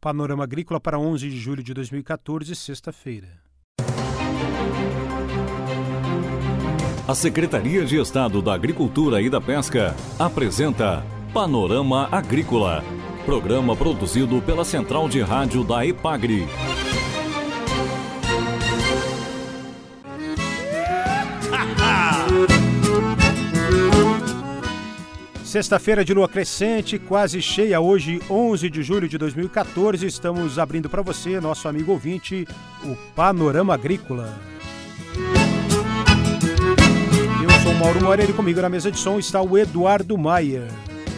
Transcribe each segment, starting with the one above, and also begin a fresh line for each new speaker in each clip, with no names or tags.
Panorama Agrícola para 11 de julho de 2014, sexta-feira.
A Secretaria de Estado da Agricultura e da Pesca apresenta Panorama Agrícola, programa produzido pela Central de Rádio da EPAGRE.
Sexta-feira de lua crescente, quase cheia, hoje 11 de julho de 2014, estamos abrindo para você, nosso amigo ouvinte, o Panorama Agrícola. Eu sou o Mauro Moreira e comigo na mesa de som está o Eduardo Maia.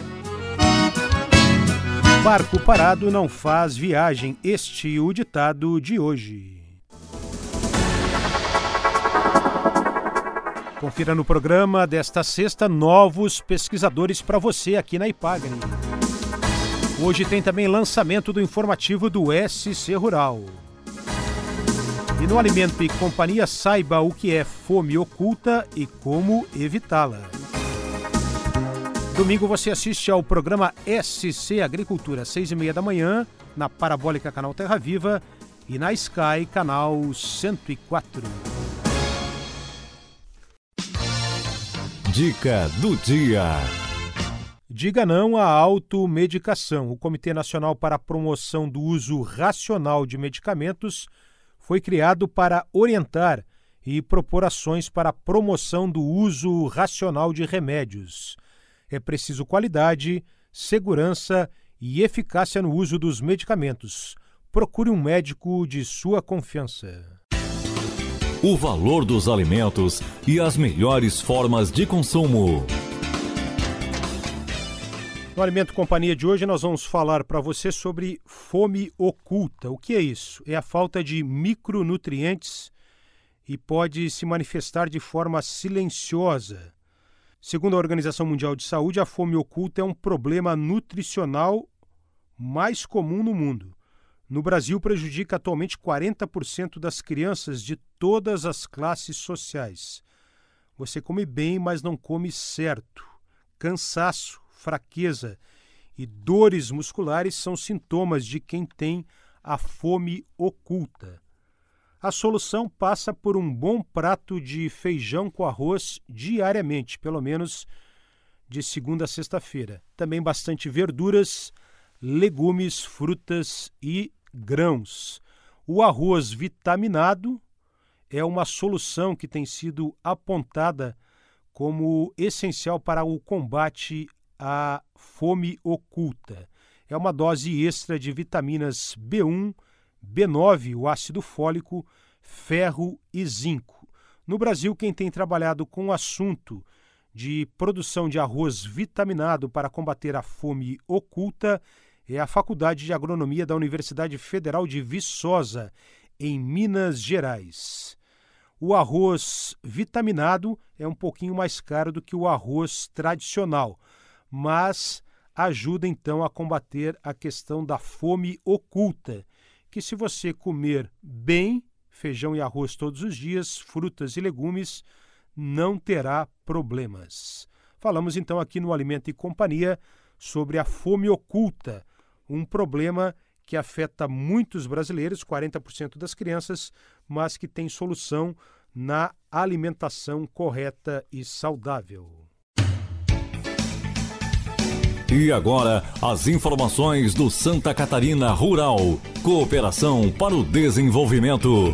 Barco parado não faz viagem, este é o ditado de hoje. Confira no programa desta sexta novos pesquisadores para você aqui na EPAGRE. Hoje tem também lançamento do informativo do SC Rural. E no Alimento e Companhia, saiba o que é fome oculta e como evitá-la. Domingo você assiste ao programa SC Agricultura, 6h30 da manhã, na Parabólica Canal Terra Viva e na Sky, canal 104.
Dica do dia.
Diga não à automedicação. O Comitê Nacional para a Promoção do Uso Racional de Medicamentos foi criado para orientar e propor ações para a promoção do uso racional de remédios. É preciso qualidade, segurança e eficácia no uso dos medicamentos. Procure um médico de sua confiança.
O valor dos alimentos e as melhores formas de consumo.
No Alimento Companhia de hoje nós vamos falar para você sobre fome oculta. O que é isso? É a falta de micronutrientes e pode se manifestar de forma silenciosa. Segundo a Organização Mundial de Saúde, a fome oculta é um problema nutricional mais comum no mundo. No Brasil, prejudica atualmente 40% das crianças de todas as classes sociais. Você come bem, mas não come certo. Cansaço, fraqueza e dores musculares são sintomas de quem tem a fome oculta. A solução passa por um bom prato de feijão com arroz diariamente, pelo menos de segunda a sexta-feira. Também bastante verduras, legumes, frutas e grãos. O arroz vitaminado é uma solução que tem sido apontada como essencial para o combate à fome oculta. É uma dose extra de vitaminas B1, B9, o ácido fólico, ferro e zinco. No Brasil, quem tem trabalhado com o assunto de produção de arroz vitaminado para combater a fome oculta é a Faculdade de Agronomia da Universidade Federal de Viçosa, em Minas Gerais. O arroz vitaminado é um pouquinho mais caro do que o arroz tradicional, mas ajuda então a combater a questão da fome oculta, que se você comer bem, feijão e arroz todos os dias, frutas e legumes, não terá problemas. Falamos então aqui no Alimento e Companhia sobre a fome oculta, um problema que afeta muitos brasileiros, 40% das crianças, mas que tem solução na alimentação correta e saudável.
E agora, as informações do Santa Catarina Rural. Cooperação para o Desenvolvimento.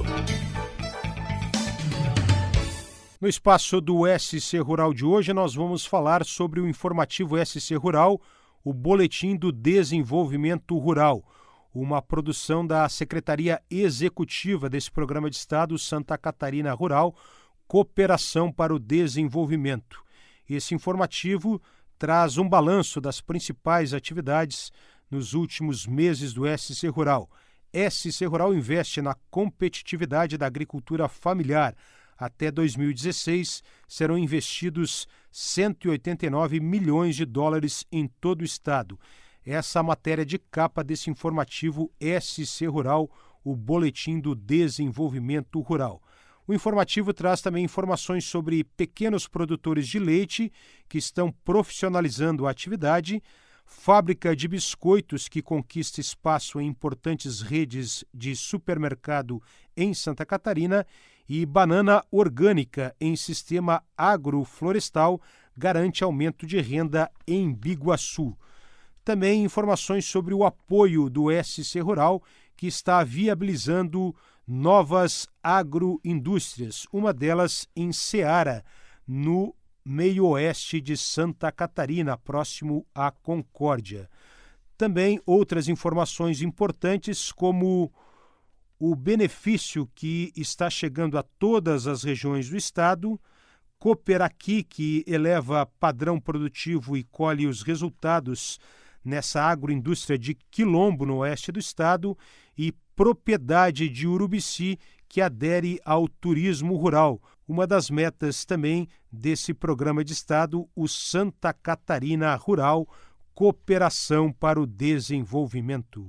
No espaço do SC Rural de hoje, nós vamos falar sobre o informativo SC Rural, o Boletim do Desenvolvimento Rural, uma produção da Secretaria Executiva desse Programa de Estado Santa Catarina Rural, Cooperação para o Desenvolvimento. Esse informativo traz um balanço das principais atividades nos últimos meses do SC Rural. SC Rural investe na competitividade da agricultura familiar. Até 2016, serão investidos 189 milhões de dólares em todo o estado. Essa é a matéria de capa desse informativo SC Rural, o Boletim do Desenvolvimento Rural. O informativo traz também informações sobre pequenos produtores de leite que estão profissionalizando a atividade, fábrica de biscoitos que conquista espaço em importantes redes de supermercado em Santa Catarina, e banana orgânica em sistema agroflorestal garante aumento de renda em Biguaçu. Também informações sobre o apoio do SC Rural, que está viabilizando novas agroindústrias, uma delas em Ceará, no meio-oeste de Santa Catarina, próximo à Concórdia. Também outras informações importantes, como o benefício que está chegando a todas as regiões do estado, Cooperaqui, que eleva padrão produtivo e colhe os resultados nessa agroindústria de Quilombo, no oeste do estado, e Propriedade de Urubici, que adere ao turismo rural, uma das metas também desse programa de estado, o Santa Catarina Rural, Cooperação para o Desenvolvimento.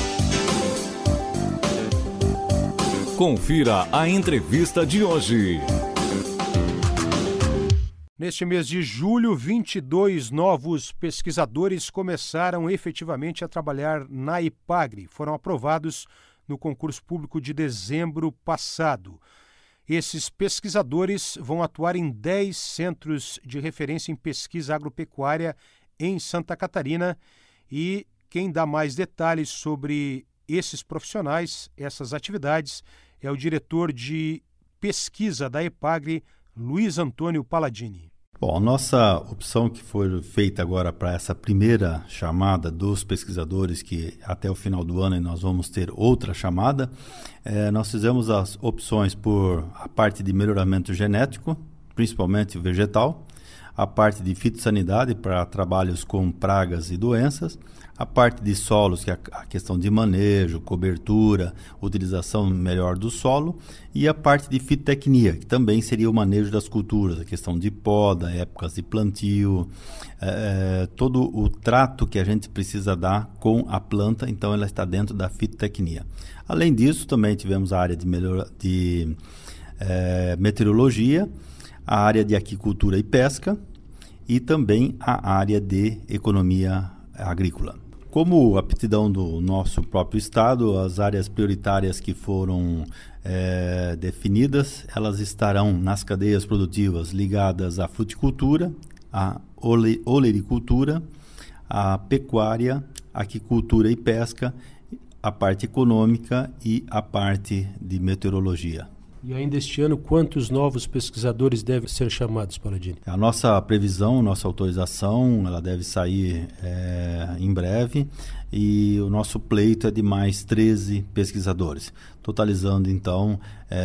Confira a entrevista de hoje.
Neste mês de julho, 22 novos pesquisadores começaram efetivamente a trabalhar na IPAGRE. Foram aprovados no concurso público de dezembro passado. Esses pesquisadores vão atuar em 10 centros de referência em pesquisa agropecuária em Santa Catarina, e quem dá mais detalhes sobre esses profissionais, essas atividades, é o diretor de pesquisa da IPAGRE, Luiz Antônio Palladini.
Bom, a nossa opção que foi feita agora para essa primeira chamada dos pesquisadores, que até o final do ano nós vamos ter outra chamada, nós fizemos as opções por a parte de melhoramento genético, principalmente vegetal, a parte de fitossanidade para trabalhos com pragas e doenças, a parte de solos, que é a questão de manejo, cobertura, utilização melhor do solo, e a parte de fitotecnia, que também seria o manejo das culturas, a questão de poda, épocas de plantio, todo o trato que a gente precisa dar com a planta, então ela está dentro da fitotecnia. Além disso, também tivemos a área de meteorologia, a área de aquicultura e pesca e também a área de economia agrícola. Como aptidão do nosso próprio estado, as áreas prioritárias que foram definidas, elas estarão nas cadeias produtivas ligadas à fruticultura, à olericultura, à pecuária, aquicultura e pesca, a parte econômica e a parte de meteorologia.
E ainda este ano, quantos novos pesquisadores devem ser chamados, Palladini?
A nossa previsão, nossa autorização, ela deve sair em breve, e o nosso pleito é de mais 13 pesquisadores, totalizando então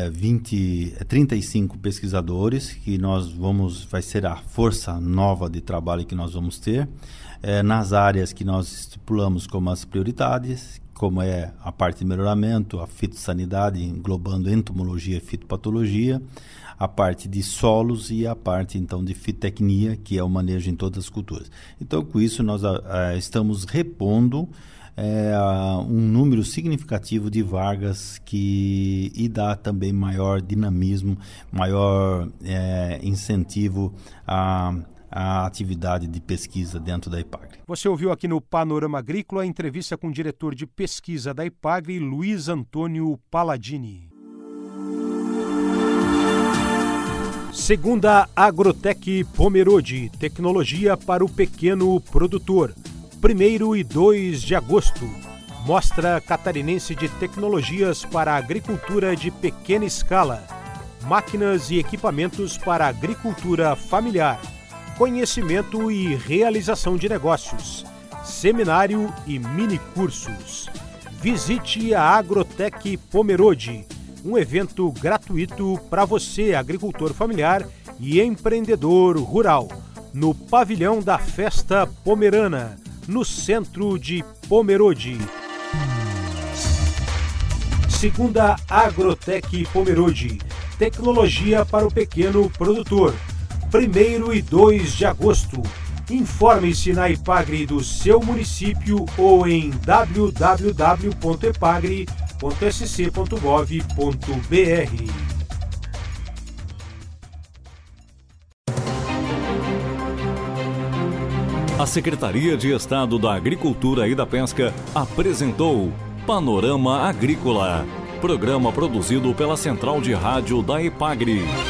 35 pesquisadores, que vai ser a força nova de trabalho que nós vamos ter, nas áreas que nós estipulamos como as prioridades, como é a parte de melhoramento, a fitossanidade, englobando entomologia e fitopatologia, a parte de solos e a parte, então, de fitotecnia, que é o manejo em todas as culturas. Então, com isso, nós estamos repondo um número significativo de vagas e dá também maior dinamismo, maior incentivo a atividade de pesquisa dentro da IPAGRE.
Você ouviu aqui no Panorama Agrícola a entrevista com o diretor de pesquisa da IPAGRE, Luiz Antônio Palladini. Segunda Agrotec Pomerode, tecnologia para o pequeno produtor. 1º e 2 de agosto. Mostra catarinense de tecnologias para a agricultura de pequena escala. Máquinas e equipamentos para a agricultura familiar. Conhecimento e realização de negócios, seminário e mini-cursos. Visite a Agrotec Pomerode, um evento gratuito para você, agricultor familiar e empreendedor rural, no pavilhão da Festa Pomerana, no centro de Pomerode. Segunda Agrotec Pomerode, tecnologia para o pequeno produtor. 1º e 2 de agosto. Informe-se na IPAGRE do seu município ou em www.epagre.sc.gov.br.
A Secretaria de Estado da Agricultura e da Pesca apresentou Panorama Agrícola, programa produzido pela Central de Rádio da EPAGRE.